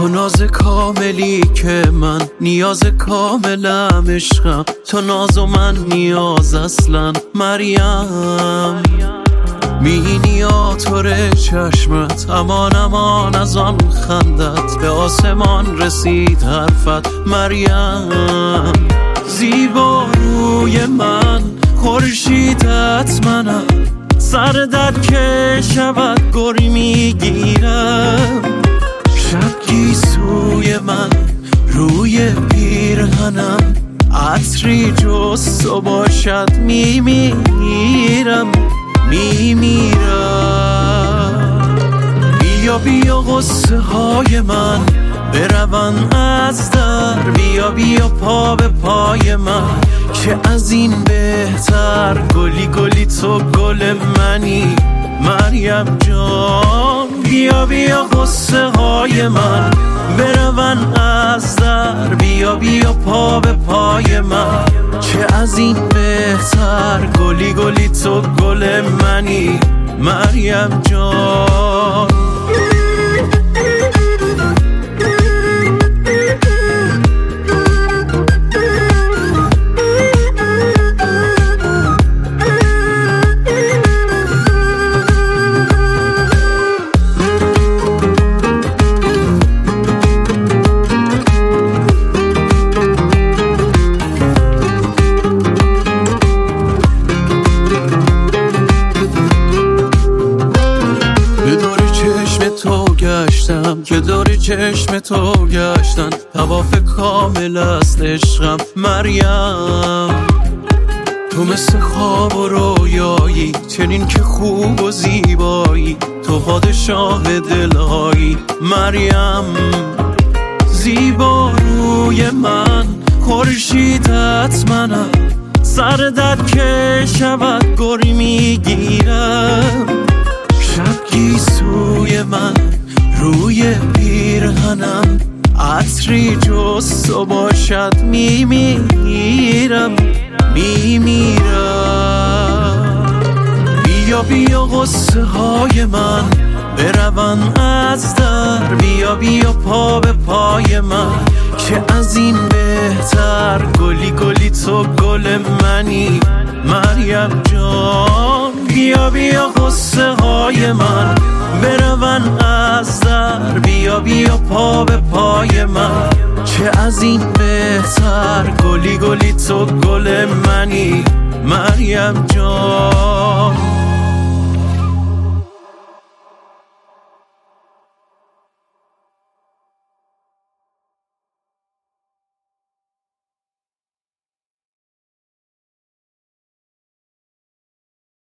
تو ناز کاملی که من نیاز کاملم عشقم، تو ناز و من نیاز اصلا مریم. مینیا طور چشمت امان امان از آن خندت، به آسمان رسید حرفت مریم. زیبا روی من خورشیدت منم، سر در که شود گری میگیرم. شب گیسوی من روی پیرهنم، عطری جز تو باشد میمیرم. بیا بیا غصه های من برون از در، بیا بیا پا به پای من که از این بهتر. گلی گلی تو گل منی مریم جان، بیا بیا غصه های من برون از در، بیا بیا پا به پای من که از این بهتر. گلی گلی تو گل منی مریم جان. که دور چشم تو گشتن، طواف کامل است عشقم مریم. تو مثل خواب و رویایی، چنین که خوب و زیبایی، تو پادشاه دلهایی مریم. زیبا روی من خورشیدت منم، سر در که شود گری میگیرم. شب گیسوی من روی پیرهنم، عطری جز تو باشد میمیرم. بیا بیا غصه های من برون از در، بیا بیا پا به پای من که از این بهتر. گلی گلی تو گل منی مریم جان، بیا بیا غصه های من برون از در، بیا بیا پا به پای من که از این بهتر. گلی گلی تو گل منی مریم جان.